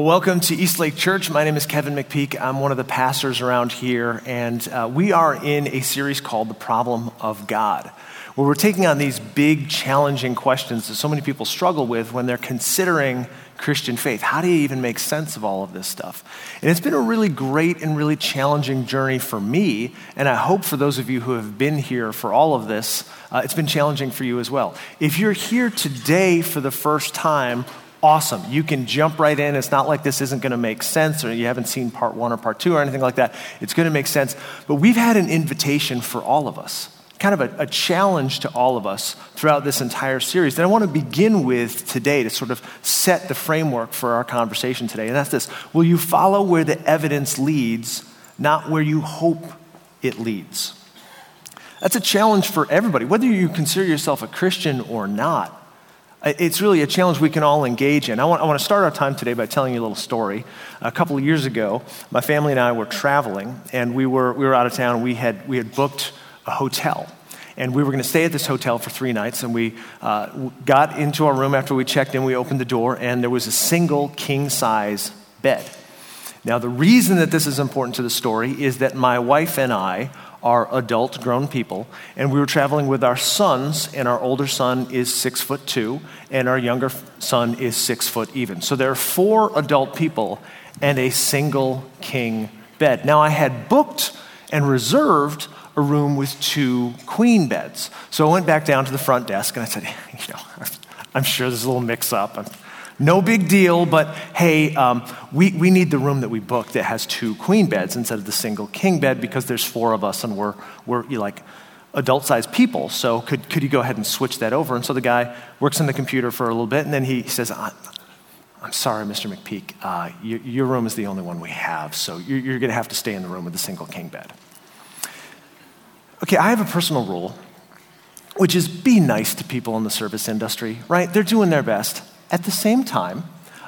Well, welcome to Eastlake Church. My name is Kevin McPeak. I'm one of the pastors around here, and we are in a series called The Problem of God, where we're taking on these big, challenging questions that so many people struggle with when they're considering Christian faith. How do you even make sense of all of this stuff? And it's been a really great and really challenging journey for me, and I hope for those of you who have been here for all of this, it's been challenging for you as well. If you're here today for the first time, awesome. You can jump right in. It's not like this isn't going to make sense or you haven't seen part one or part two or anything like that. It's going to make sense. But we've had an invitation for all of us, kind of a challenge to all of us throughout this entire series that I want to begin with today to sort of set the framework for our conversation today. And that's this: will you follow where the evidence leads, not where you hope it leads? That's a challenge for everybody, whether you consider yourself a Christian or not. It's really a challenge we can all engage in. I want to start our time today by telling you a little story. A couple of years ago, my family and I were traveling, and we were out of town. We had booked a hotel, and we were going to stay at this hotel for 3 nights. And we got into our room after we checked in. We opened the door, and there was a single king-size bed. Now, the reason that this is important to the story is that my wife and I are adult grown people, and we were traveling with our sons, and our older son is 6'2", and our younger son is 6 foot even. So there are 4 adult people and a single king bed. Now, I had booked and reserved a room with 2 queen beds. So I went back down to the front desk and I said, I'm sure there's a little mix-up. No big deal, but hey, we need the room that we booked that has 2 queen beds instead of the single king bed because there's 4 of us and we're like adult-sized people. So could you go ahead and switch that over? And so the guy works on the computer for a little bit, and then he says, I'm sorry, Mr. McPeak, your room is the only one we have, so you're going to have to stay in the room with the single king bed. Okay, I have a personal rule, which is be nice to people in the service industry, right? They're doing their best. At the same time,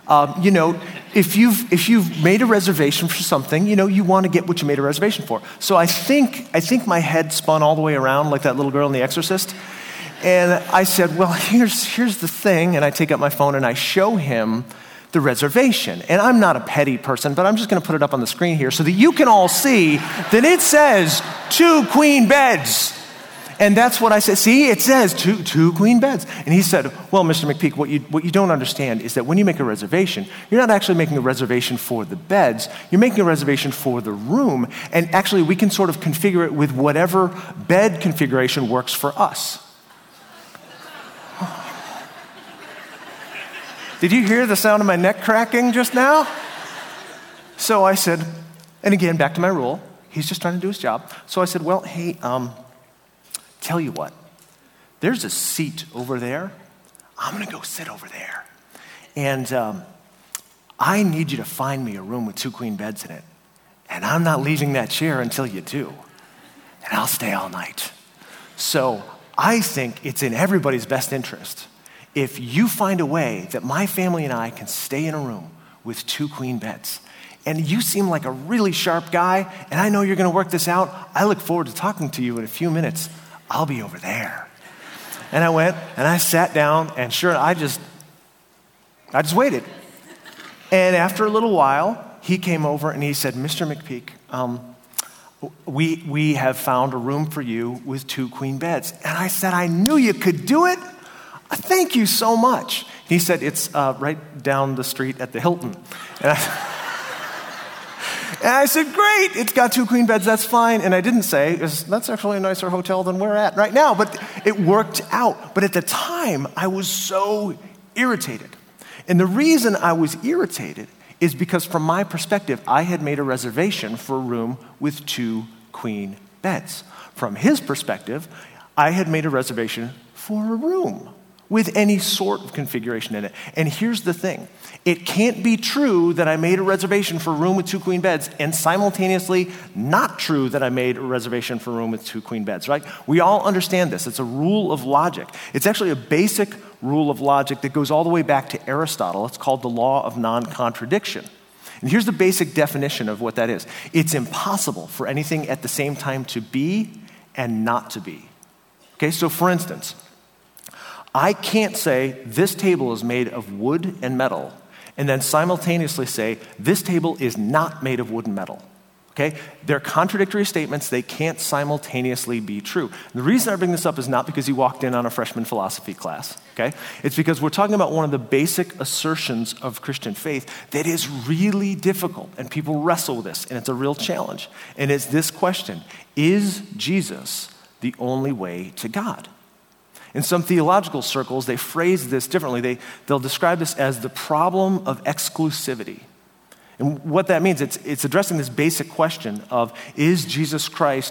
if you've made a reservation for something, you want to get what you made a reservation for. So I think my head spun all the way around like that little girl in The Exorcist, and I said, well, here's the thing, and I take out my phone and I show him the reservation. And I'm not a petty person, but I'm just going to put it up on the screen here so that you can all see that it says 2 queen beds. And that's what I said. See, it says two queen beds. And he said, well, Mr. McPeak, what you don't understand is that when you make a reservation, you're not actually making a reservation for the beds. You're making a reservation for the room. And actually, we can sort of configure it with whatever bed configuration works for us. Did you hear the sound of my neck cracking just now? So I said, and again, back to my rule, he's just trying to do his job. So I said, well, hey, tell you what, there's a seat over there. I'm going to go sit over there. And I need you to find me a room with 2 queen beds in it. And I'm not leaving that chair until you do. And I'll stay all night. So I think it's in everybody's best interest if you find a way that my family and I can stay in a room with 2 queen beds. And you seem like a really sharp guy, and I know you're going to work this out. I look forward to talking to you in a few minutes. I'll be over there. And I went and I sat down, and sure, I just waited. And after a little while, he came over and he said, Mr. McPeak, we have found a room for you with 2 queen beds. And I said, I knew you could do it. Thank you so much. He said, it's right down the street at the Hilton. And I said, great, it's got 2 queen beds, that's fine. And I didn't say, that's actually a nicer hotel than we're at right now, but it worked out. But at the time, I was so irritated. And the reason I was irritated is because from my perspective, I had made a reservation for a room with 2 queen beds. From his perspective, I had made a reservation for a room with any sort of configuration in it. And here's the thing. It can't be true that I made a reservation for a room with 2 queen beds and simultaneously not true that I made a reservation for a room with 2 queen beds, right? We all understand this. It's a rule of logic. It's actually a basic rule of logic that goes all the way back to Aristotle. It's called the law of non-contradiction. And here's the basic definition of what that is. It's impossible for anything at the same time to be and not to be. Okay, so for instance, I can't say this table is made of wood and metal and then simultaneously say, this table is not made of wood and metal. Okay? They're contradictory statements. They can't simultaneously be true. And the reason I bring this up is not because you walked in on a freshman philosophy class. Okay? It's because we're talking about one of the basic assertions of Christian faith that is really difficult, and people wrestle with this, and it's a real challenge. And it's this question: is Jesus the only way to God? In some theological circles, they phrase this differently. They'll describe this as the problem of exclusivity. And what that means, it's addressing this basic question of, is Jesus Christ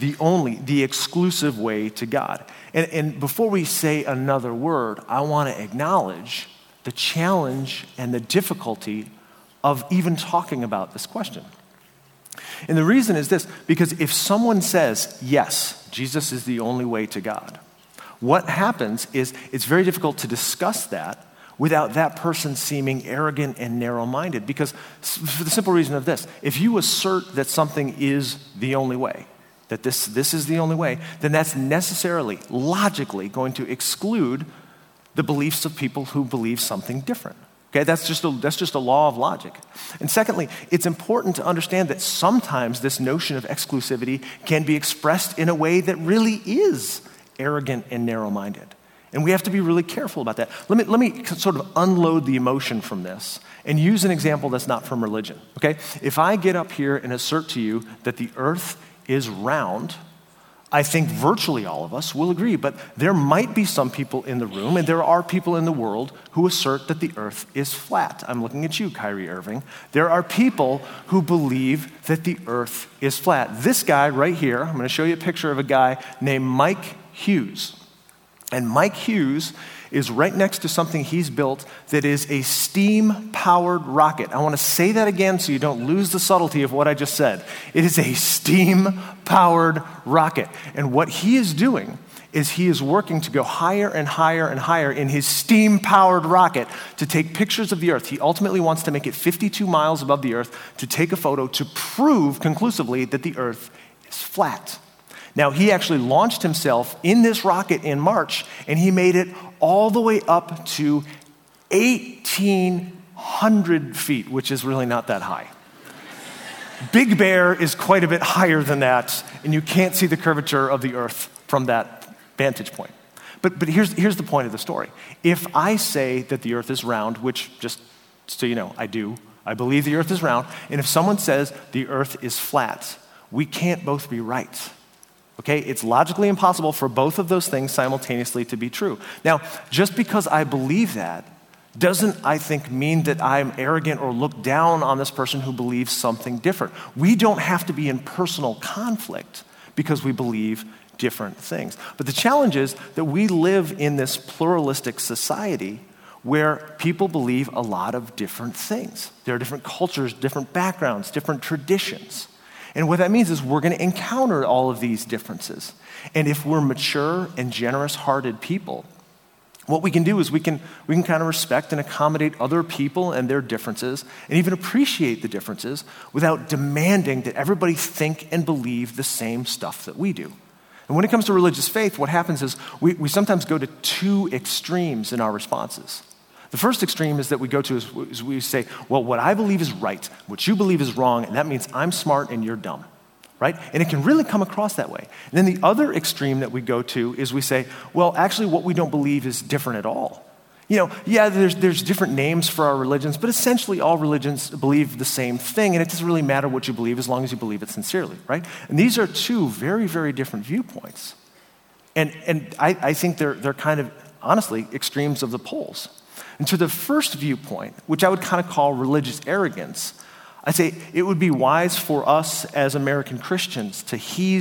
the exclusive way to God? And before we say another word, I want to acknowledge the challenge and the difficulty of even talking about this question. And the reason is this: because if someone says, yes, Jesus is the only way to God, what happens is it's very difficult to discuss that without that person seeming arrogant and narrow-minded. Because for the simple reason of this: if you assert that something is the only way, that this is the only way, then that's necessarily, logically going to exclude the beliefs of people who believe something different. Okay, that's just a law of logic. And secondly, it's important to understand that sometimes this notion of exclusivity can be expressed in a way that really is arrogant and narrow-minded. And we have to be really careful about that. Let me sort of unload the emotion from this and use an example that's not from religion, okay? If I get up here and assert to you that the earth is round, I think virtually all of us will agree, but there might be some people in the room, and there are people in the world who assert that the earth is flat. I'm looking at you, Kyrie Irving. There are people who believe that the earth is flat. This guy right here, I'm going to show you a picture of a guy named Mike Hughes. And Mike Hughes is right next to something he's built that is a steam-powered rocket. I want to say that again so you don't lose the subtlety of what I just said. It is a steam-powered rocket. And what he is doing is he is working to go higher and higher and higher in his steam-powered rocket to take pictures of the earth. He ultimately wants to make it 52 miles above the earth to take a photo to prove conclusively that the earth is flat. Now, he actually launched himself in this rocket in March, and he made it all the way up to 1,800 feet, which is really not that high. Big Bear is quite a bit higher than that, and you can't see the curvature of the earth from that vantage point. But here's the point of the story. If I say that the earth is round, which, just so you know, I do, I believe the earth is round, and if someone says the earth is flat, we can't both be right. Okay, it's logically impossible for both of those things simultaneously to be true. Now, just because I believe that doesn't, I think, mean that I'm arrogant or look down on this person who believes something different. We don't have to be in personal conflict because we believe different things. But the challenge is that we live in this pluralistic society where people believe a lot of different things. There are different cultures, different backgrounds, different traditions. And what that means is we're going to encounter all of these differences. And if we're mature and generous-hearted people, what we can do is we can kind of respect and accommodate other people and their differences, and even appreciate the differences without demanding that everybody think and believe the same stuff that we do. And when it comes to religious faith, what happens is we sometimes go to two extremes in our responses. The first extreme is that we go to is we say, well, what I believe is right, what you believe is wrong, and that means I'm smart and you're dumb, right? And it can really come across that way. And then the other extreme that we go to is we say, well, actually what we don't believe is different at all. You know, yeah, there's different names for our religions, but essentially all religions believe the same thing, and it doesn't really matter what you believe as long as you believe it sincerely, right? And these are two very, very different viewpoints. And I think they're kind of, honestly, extremes of the poles. And to the first viewpoint, which I would kind of call religious arrogance, I say it would be wise for us as American Christians to heed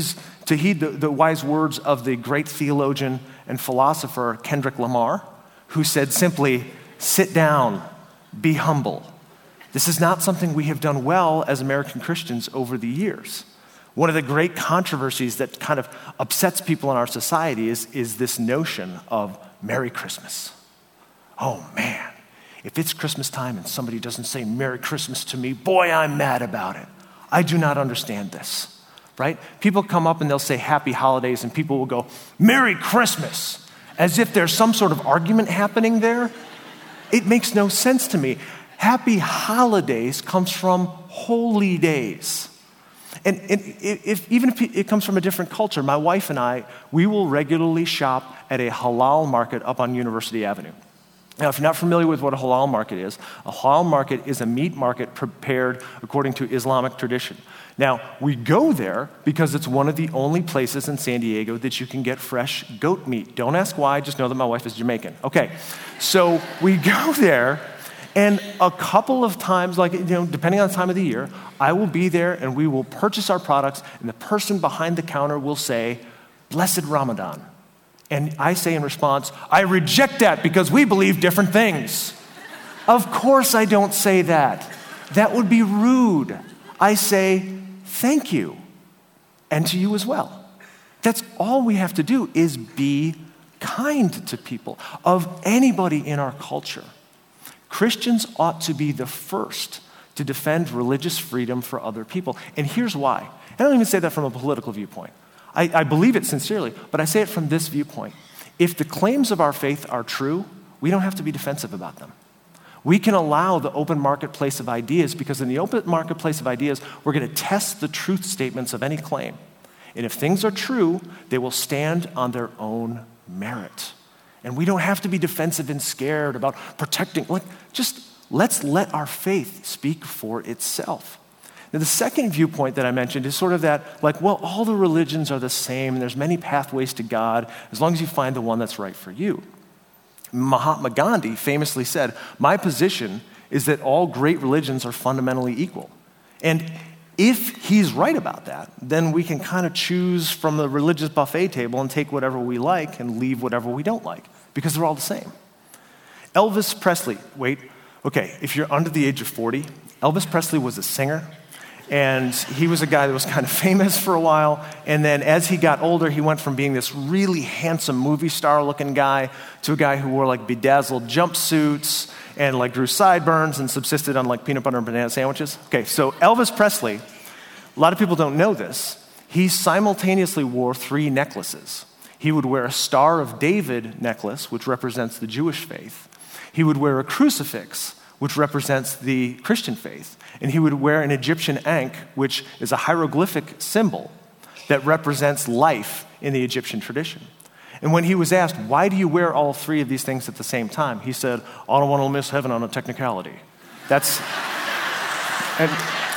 the wise words of the great theologian and philosopher Kendrick Lamar, who said simply, sit down, be humble. This is not something we have done well as American Christians over the years. One of the great controversies that kind of upsets people in our society is this notion of Merry Christmas. Oh man, if it's Christmas time and somebody doesn't say Merry Christmas to me, boy, I'm mad about it. I do not understand this, right? People come up and they'll say Happy Holidays and people will go, Merry Christmas, as if there's some sort of argument happening there. It makes no sense to me. Happy holidays comes from holy days. And even if it comes from a different culture, my wife and I, we will regularly shop at a halal market up on University Avenue. Now, if you're not familiar with what a halal market is a meat market prepared according to Islamic tradition. Now, we go there because it's one of the only places in San Diego that you can get fresh goat meat. Don't ask why, just know that my wife is Jamaican. Okay, so we go there, and a couple of times, depending on the time of the year, I will be there and we will purchase our products, and the person behind the counter will say, "Blessed Ramadan." And I say in response, "I reject that because we believe different things." Of course I don't say that. That would be rude. I say, "Thank you, and to you as well." That's all we have to do is be kind to people, of anybody in our culture. Christians ought to be the first to defend religious freedom for other people. And here's why. I don't even say that from a political viewpoint. I believe it sincerely, but I say it from this viewpoint. If the claims of our faith are true, we don't have to be defensive about them. We can allow the open marketplace of ideas, because in the open marketplace of ideas, we're going to test the truth statements of any claim. And if things are true, they will stand on their own merit. And we don't have to be defensive and scared about protecting. Let's let our faith speak for itself. Now, the second viewpoint that I mentioned is sort of that, all the religions are the same, and there's many pathways to God, as long as you find the one that's right for you. Mahatma Gandhi famously said, "My position is that all great religions are fundamentally equal." And if he's right about that, then we can kind of choose from the religious buffet table and take whatever we like and leave whatever we don't like, because they're all the same. Elvis Presley, if you're under the age of 40, Elvis Presley was a singer, and he was a guy that was kind of famous for a while, and then as he got older, he went from being this really handsome movie star-looking guy to a guy who wore bedazzled jumpsuits and grew sideburns and subsisted on peanut butter and banana sandwiches. Okay, so Elvis Presley, a lot of people don't know this, he simultaneously wore 3 necklaces. He would wear a Star of David necklace, which represents the Jewish faith. He would wear a crucifix, which represents the Christian faith. And he would wear an Egyptian ankh, which is a hieroglyphic symbol that represents life in the Egyptian tradition. And when he was asked, "Why do you wear all 3 of these things at the same time?" he said, "I don't want to miss heaven on a technicality." And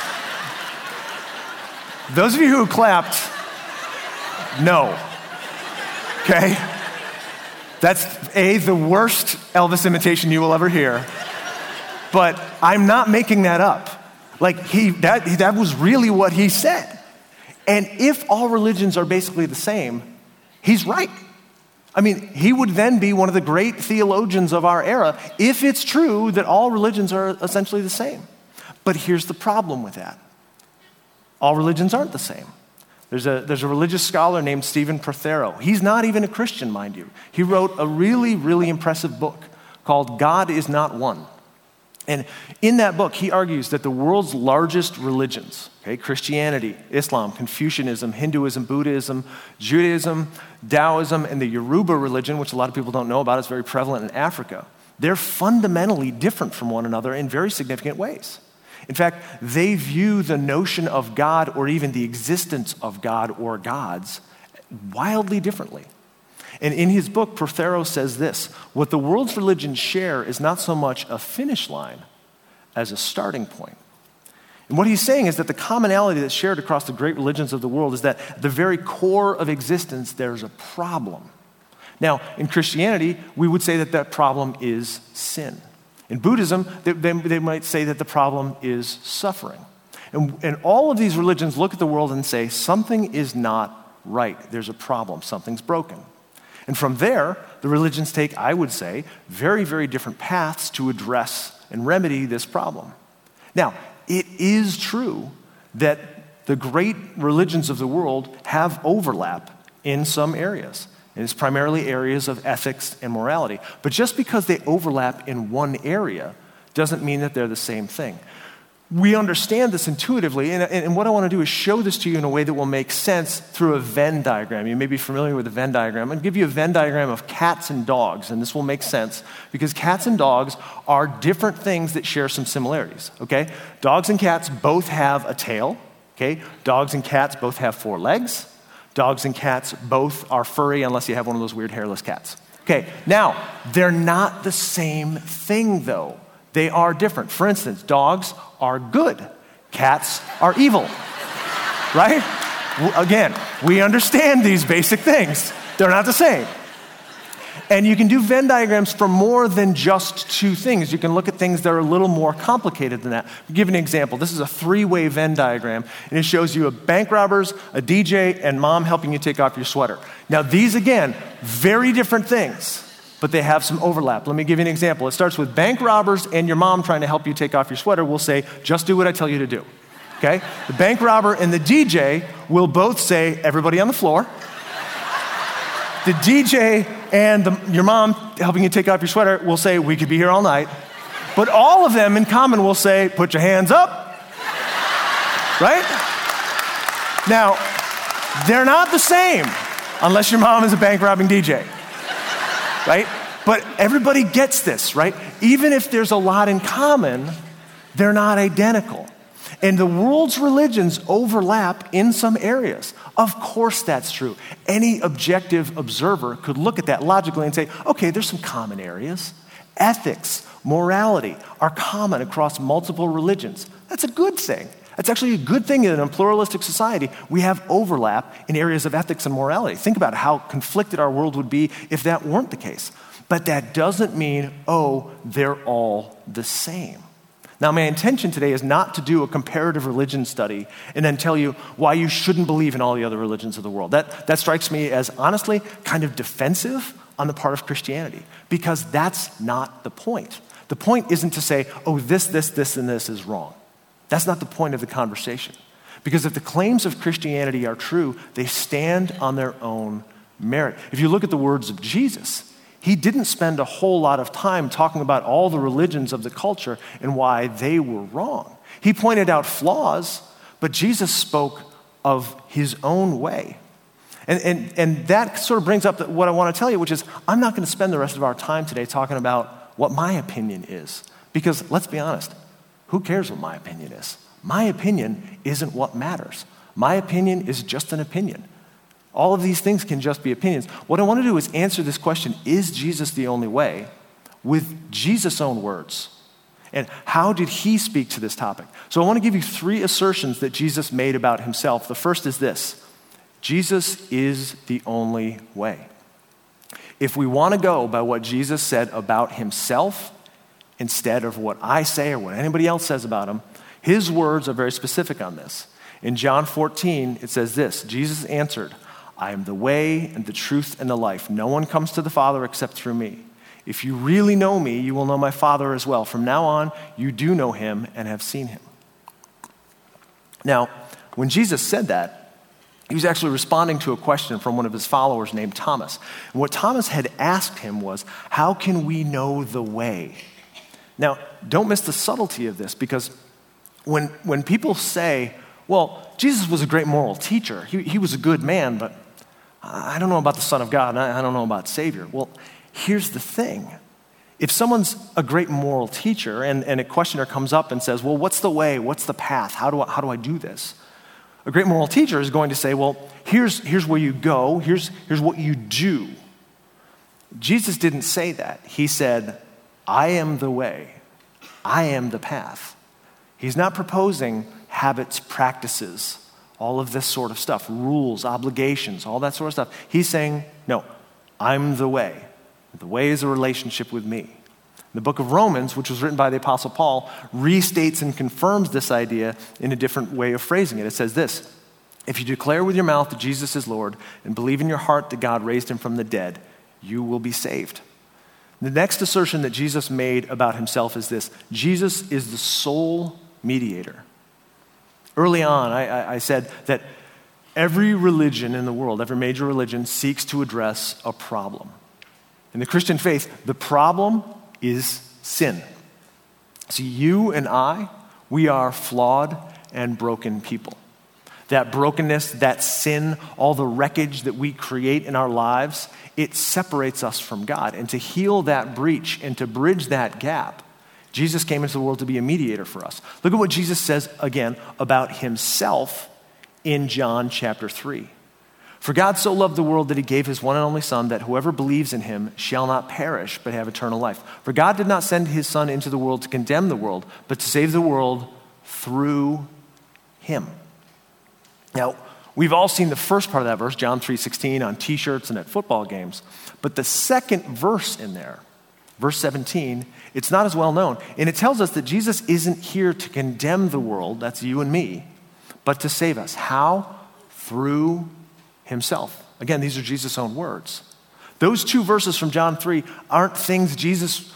those of you who clapped, no. Okay? That's the worst Elvis imitation you will ever hear. But I'm not making that up. That was really what he said. And if all religions are basically the same, he's right. He would then be one of the great theologians of our era if it's true that all religions are essentially the same. But here's the problem with that. All religions aren't the same. There's a religious scholar named Stephen Prothero. He's not even a Christian, mind you. He wrote a really, really impressive book called God Is Not One. And in that book, he argues that the world's largest religions, Christianity, Islam, Confucianism, Hinduism, Buddhism, Judaism, Taoism, and the Yoruba religion, which a lot of people don't know about, is very prevalent in Africa, they're fundamentally different from one another in very significant ways. In fact, they view the notion of God, or even the existence of God or gods, wildly differently. And in his book, Prothero says this: what the world's religions share is not so much a finish line as a starting point. And what he's saying is that the commonality that's shared across the great religions of the world is that at the very core of existence, there's a problem. Now, in Christianity, we would say that that problem is sin. In Buddhism, they might say that the problem is suffering. And all of these religions look at the world and say, something is not right. There's a problem. Something's broken. And from there, the religions take, I would say, very, very different paths to address and remedy this problem. Now, it is true that the great religions of the world have overlap in some areas. And it's primarily areas of ethics and morality. But just because they overlap in one area doesn't mean that they're the same thing. we understand this intuitively, and what I want to do is show this to you in a way that will make sense through a Venn diagram. You may be familiar with a Venn diagram. I'll give you a Venn diagram of cats and dogs, and this will make sense because cats and dogs are different things that share some similarities, okay? Dogs and cats both have a tail, okay? Dogs and cats both have 4 legs. Dogs and cats both are furry unless you have one of those weird hairless cats. Okay, now, they're not the same thing, though. They are different. For instance, dogs are good. Cats are evil, right? Again, we understand these basic things. They're not the same. And you can do Venn diagrams for more than just 2 things. You can look at things that are a little more complicated than that. I'll give you an example. This is a 3-way Venn diagram, and it shows you bank robbers, a DJ, and mom helping you take off your sweater. Now, these, again, very different things, but they have some overlap. Let me give you an example. It starts with bank robbers and your mom trying to help you take off your sweater. We'll say, just do what I tell you to do, okay? The bank robber and the DJ will both say, everybody on the floor. The DJ and your mom helping you take off your sweater will say, we could be here all night. But all of them in common will say, put your hands up, right? Now, they're not the same unless your mom is a bank robbing DJ. Right? But everybody gets this, right? Even if there's a lot in common, they're not identical. And the world's religions overlap in some areas. Of course that's true. Any objective observer could look at that logically and say, okay, there's some common areas. Ethics, morality are common across multiple religions. That's a good thing. That's actually a good thing in a pluralistic society. We have overlap in areas of ethics and morality. Think about how conflicted our world would be if that weren't the case. But that doesn't mean, oh, they're all the same. Now, my intention today is not to do a comparative religion study and then tell you why you shouldn't believe in all the other religions of the world. That strikes me as honestly kind of defensive on the part of Christianity, because that's not the point. The point isn't to say, oh, this, and this is wrong. That's not the point of the conversation. Because if the claims of Christianity are true, they stand on their own merit. If you look at the words of Jesus, he didn't spend a whole lot of time talking about all the religions of the culture and why they were wrong. He pointed out flaws, but Jesus spoke of his own way. And that sort of brings up what I want to tell you, which is I'm not going to spend the rest of our time today talking about what my opinion is. Because let's be honest, who cares what my opinion is? My opinion isn't what matters. My opinion is just an opinion. All of these things can just be opinions. What I want to do is answer this question, is Jesus the only way, with Jesus' own words. And how did he speak to this topic? So I want to give you 3 assertions that Jesus made about himself. The first is this: Jesus is the only way. If we want to go by what Jesus said about himself, instead of what I say or what anybody else says about him, his words are very specific on this. In John 14, it says this: Jesus answered, I am the way and the truth and the life. No one comes to the Father except through me. If you really know me, you will know my Father as well. From now on, you do know him and have seen him. Now, when Jesus said that, he was actually responding to a question from one of his followers named Thomas. And what Thomas had asked him was, how can we know the way? Now, don't miss the subtlety of this, because when people say, well, Jesus was a great moral teacher, he was a good man, but I don't know about the Son of God, and I don't know about Savior. Well, here's the thing. If someone's a great moral teacher and a questioner comes up and says, well, what's the way? What's the path? How do I do this? A great moral teacher is going to say, well, here's where you go. Here's what you do. Jesus didn't say that. He said, I am the way. I am the path. He's not proposing habits, practices, all of this sort of stuff, rules, obligations, all that sort of stuff. He's saying, no, I'm the way. The way is a relationship with me. The book of Romans, which was written by the Apostle Paul, restates and confirms this idea in a different way of phrasing it. It says this: if you declare with your mouth that Jesus is Lord and believe in your heart that God raised him from the dead, you will be saved. The next assertion that Jesus made about himself is this: Jesus is the sole mediator. Early on, I said that every religion in the world, every major religion, seeks to address a problem. In the Christian faith, the problem is sin. See, you and I, We are flawed and broken people. That brokenness, that sin, all the wreckage that we create in our lives, it separates us from God. And to heal that breach and to bridge that gap, Jesus came into the world to be a mediator for us. Look at what Jesus says again about himself in John chapter 3. For God so loved the world that he gave his one and only Son, that whoever believes in him shall not perish but have eternal life. For God did not send his Son into the world to condemn the world, but to save the world through him. Now, we've all seen the first part of that verse, John 3:16, on t-shirts and at football games. But the second verse in there, verse 17, it's not as well known. And it tells us that Jesus isn't here to condemn the world, that's you and me, but to save us. How? Through himself. Again, these are Jesus' own words. Those two verses from John 3 aren't things Jesus,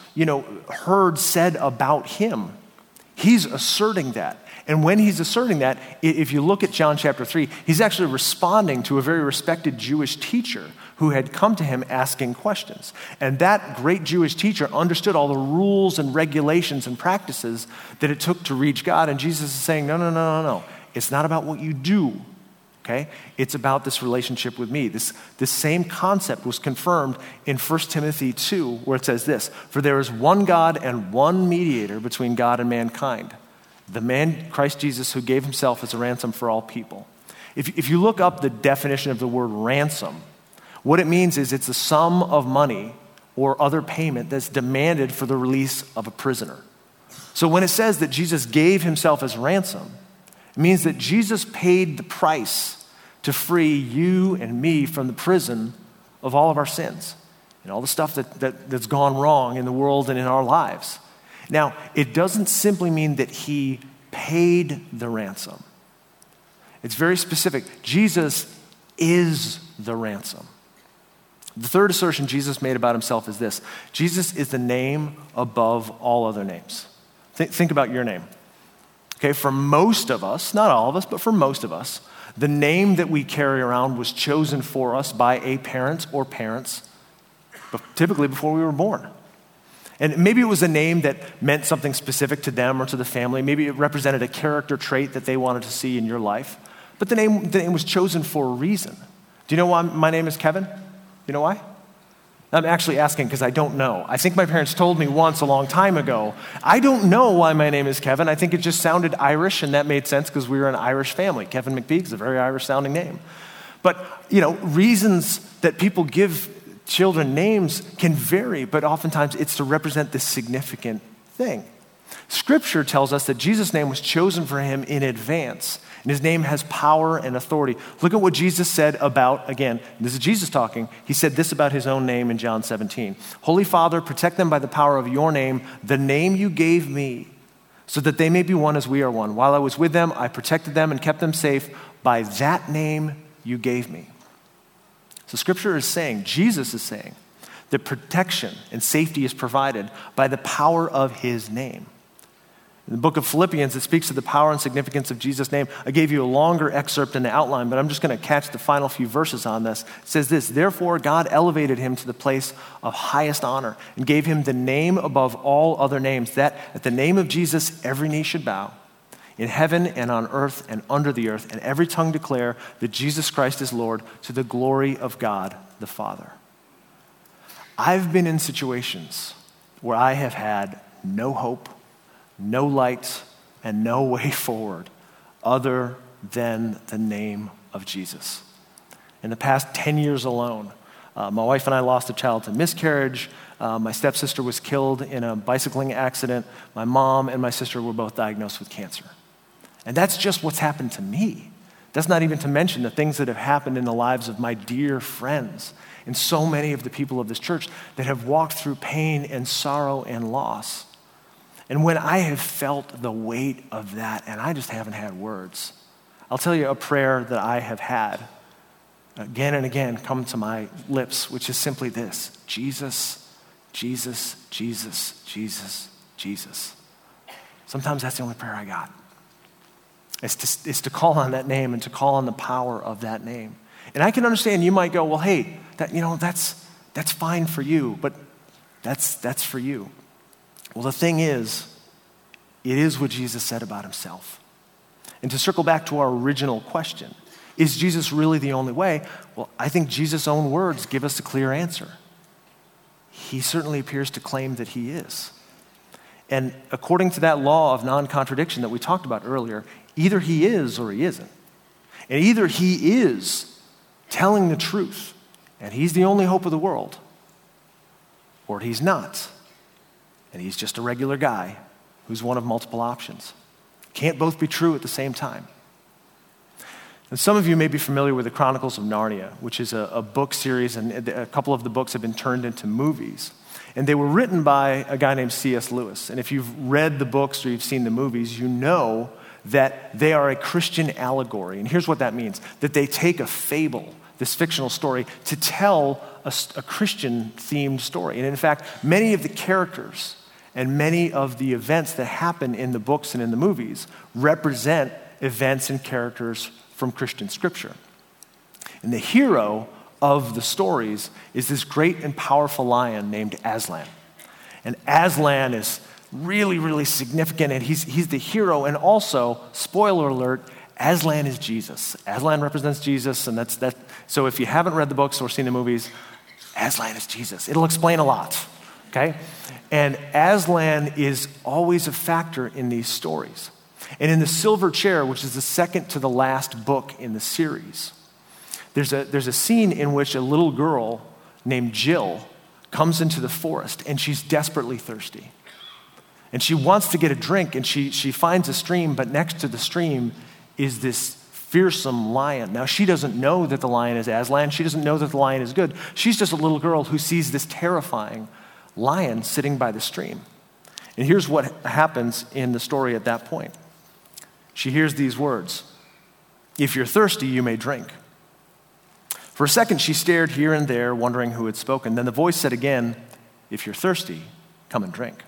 heard said about him. He's asserting that. And when he's asserting that, if you look at John chapter 3, he's actually responding to a very respected Jewish teacher who had come to him asking questions. And that great Jewish teacher understood all the rules and regulations and practices that it took to reach God. And Jesus is saying, no. It's not about what you do, okay? It's about this relationship with me. This same concept was confirmed in 1 Timothy 2, where it says this, for there is one God and one mediator between God and mankind, the man, Christ Jesus, who gave himself as a ransom for all people. If you look up the definition of the word ransom, what it means is it's a sum of money or other payment that's demanded for the release of a prisoner. So when it says that Jesus gave himself as ransom, it means that Jesus paid the price to free you and me from the prison of all of our sins and all the stuff that's gone wrong in the world and in our lives. Now, it doesn't simply mean that he paid the ransom. It's very specific. Jesus is the ransom. The third assertion Jesus made about himself is this. Jesus is the name above all other names. Think about your name. Okay, for most of us, not all of us, but for most of us, the name that we carry around was chosen for us by a parent or parents, typically before we were born. And maybe it was a name that meant something specific to them or to the family. Maybe it represented a character trait that they wanted to see in your life. But the name was chosen for a reason. Do you know why my name is Kevin? You know why? I'm actually asking because I don't know. I think my parents told me once a long time ago. I don't know why my name is Kevin. I think it just sounded Irish, and that made sense because we were an Irish family. Kevin McPeak is a very Irish-sounding name. But, reasons that people give children names can vary, but oftentimes it's to represent this significant thing. Scripture tells us that Jesus' name was chosen for him in advance, and his name has power and authority. Look at what Jesus said about, again, this is Jesus talking, he said this about his own name in John 17. Holy Father, protect them by the power of your name, the name you gave me, so that they may be one as we are one. While I was with them, I protected them and kept them safe by that name you gave me. So Scripture is saying, Jesus is saying, that protection and safety is provided by the power of his name. In the book of Philippians, it speaks to the power and significance of Jesus' name. I gave you a longer excerpt in the outline, but I'm just going to catch the final few verses on this. It says this, therefore God elevated him to the place of highest honor and gave him the name above all other names, that at the name of Jesus every knee should bow, in heaven and on earth and under the earth, and every tongue declare that Jesus Christ is Lord, to the glory of God the Father. I've been in situations where I have had no hope, no light, and no way forward other than the name of Jesus. In the past 10 years alone, my wife and I lost a child to miscarriage. My stepsister was killed in a bicycling accident. My mom and my sister were both diagnosed with cancer. And that's just what's happened to me. That's not even to mention the things that have happened in the lives of my dear friends and so many of the people of this church that have walked through pain and sorrow and loss. And when I have felt the weight of that, and I just haven't had words, I'll tell you a prayer that I have had again and again come to my lips, which is simply this: Jesus, Jesus, Jesus, Jesus, Jesus. Sometimes that's the only prayer I got. It's to call on that name and to call on the power of that name. And I can understand you might go, well, hey, that's fine for you, but that's for you. Well, the thing is, It is what Jesus said about himself. And to circle back to our original question, is Jesus really the only way? Well, I think Jesus' own words give us a clear answer. He certainly appears to claim that he is. And according to that law of non-contradiction that we talked about earlier, either he is or he isn't. And either he is telling the truth, and he's the only hope of the world, or he's not, and he's just a regular guy who's one of multiple options. Can't both be true at the same time. And some of you may be familiar with the Chronicles of Narnia, which is a book series, and a couple of the books have been turned into movies. And they were written by a guy named C.S. Lewis. And if you've read the books or you've seen the movies, you know that they are a Christian allegory. And here's what that means, that they take a fable, this fictional story, to tell a Christian-themed story. And in fact, many of the characters and many of the events that happen in the books and in the movies represent events and characters from Christian scripture. And the hero of the stories is this great and powerful lion named Aslan. And Aslan is really, really significant, and he's the hero. And also, spoiler alert, Aslan is Jesus. Aslan represents Jesus, and that's that. So if you haven't read the books or seen the movies, Aslan is Jesus. It'll explain a lot, okay? And Aslan is always a factor in these stories. And in The Silver Chair, which is the second to the last book in the series, there's a scene in which a little girl named Jill comes into the forest, and she's desperately thirsty. And she wants to get a drink, and she finds a stream, but next to the stream is this fearsome lion. Now, she doesn't know that the lion is Aslan. She doesn't know that the lion is good. She's just a little girl who sees this terrifying lion sitting by the stream. And here's what happens in the story at that point. She hears these words, "If you're thirsty, you may drink." For a second, she stared here and there, wondering who had spoken. Then the voice said again, "If you're thirsty, come and drink."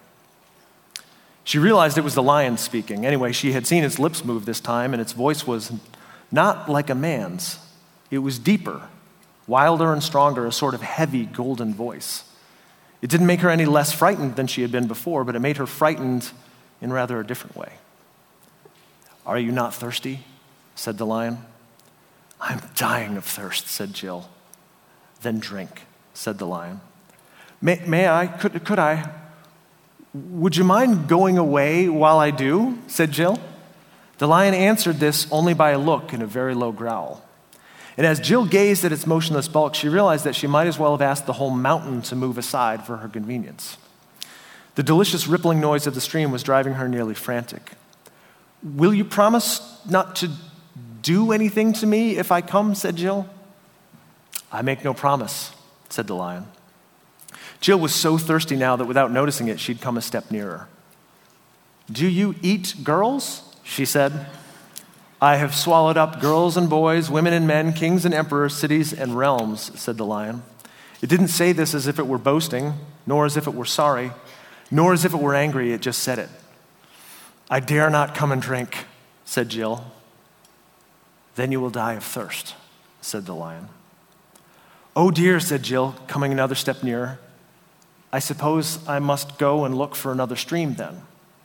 She realized it was the lion speaking. Anyway, she had seen its lips move this time, and its voice was not like a man's. It was deeper, wilder and stronger, a sort of heavy golden voice. It didn't make her any less frightened than she had been before, but it made her frightened in rather a different way. "Are you not thirsty?" said the lion. "I'm dying of thirst," said Jill. "Then drink," said the lion. May I? Could I? "Would you mind going away while I do?" said Jill. The lion answered this only by a look and a very low growl. And as Jill gazed at its motionless bulk, she realized that she might as well have asked the whole mountain to move aside for her convenience. The delicious rippling noise of the stream was driving her nearly frantic. "Will you promise not to do anything to me if I come?" said Jill. "I make no promise," said the lion. Jill was so thirsty now that without noticing it, she'd come a step nearer. "Do you eat girls?" she said. "I have swallowed up girls and boys, women and men, kings and emperors, cities and realms," said the lion. It didn't say this as if it were boasting, nor as if it were sorry, nor as if it were angry. It just said it. "I dare not come and drink," said Jill. "Then you will die of thirst," said the lion. "Oh dear," said Jill, coming another step nearer. "I suppose I must go and look for another stream then."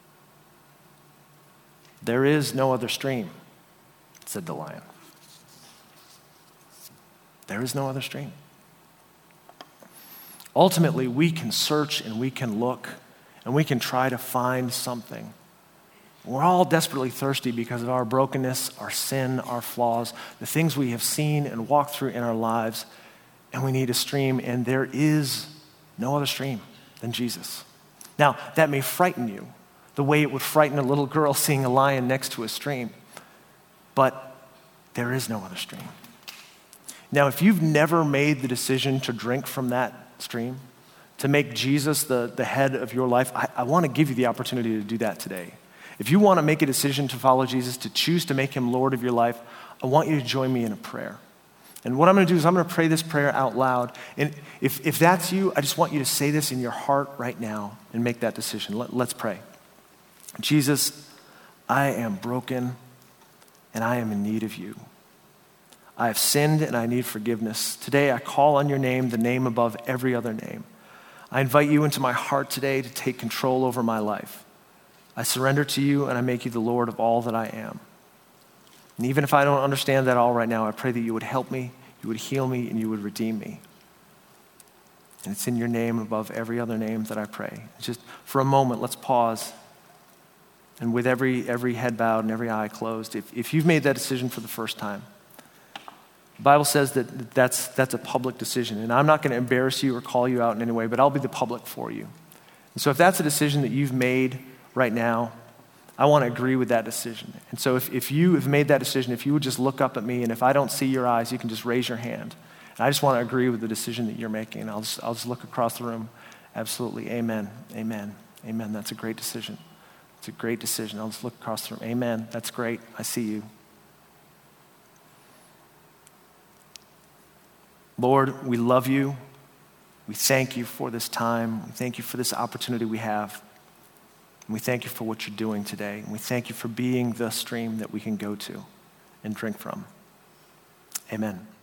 "There is no other stream," said the lion. There is no other stream. Ultimately, we can search and we can look and we can try to find something. We're all desperately thirsty because of our brokenness, our sin, our flaws, the things we have seen and walked through in our lives, and we need a stream, and there is no other stream than Jesus. Now, that may frighten you, the way it would frighten a little girl seeing a lion next to a stream, but there is no other stream. Now, if you've never made the decision to drink from that stream, to make Jesus the head of your life, I want to give you the opportunity to do that today. If you want to make a decision to follow Jesus, to choose to make him Lord of your life, I want you to join me in a prayer. And what I'm going to do is I'm going to pray this prayer out loud. And if that's you, I just want you to say this in your heart right now and make that decision. Let's pray. Jesus, I am broken and I am in need of you. I have sinned and I need forgiveness. Today I call on your name, the name above every other name. I invite you into my heart today to take control over my life. I surrender to you and I make you the Lord of all that I am. And even if I don't understand that all right now, I pray that you would help me, you would heal me, and you would redeem me. And it's in your name above every other name that I pray. Just for a moment, let's pause. And with every head bowed and every eye closed, if you've made that decision for the first time, the Bible says that that's a public decision. And I'm not going to embarrass you or call you out in any way, but I'll be the public for you. And so if that's a decision that you've made right now, I want to agree with that decision. And so if you have made that decision, if you would just look up at me, and if I don't see your eyes, you can just raise your hand. And I just want to agree with the decision that you're making. And I'll just look across the room. Absolutely. Amen. Amen. Amen. That's a great decision. It's a great decision. I'll just look across the room. Amen. That's great. I see you. Lord, we love you. We thank you for this time. We thank you for this opportunity we have. And we thank you for what you're doing today. And we thank you for being the stream that we can go to and drink from. Amen.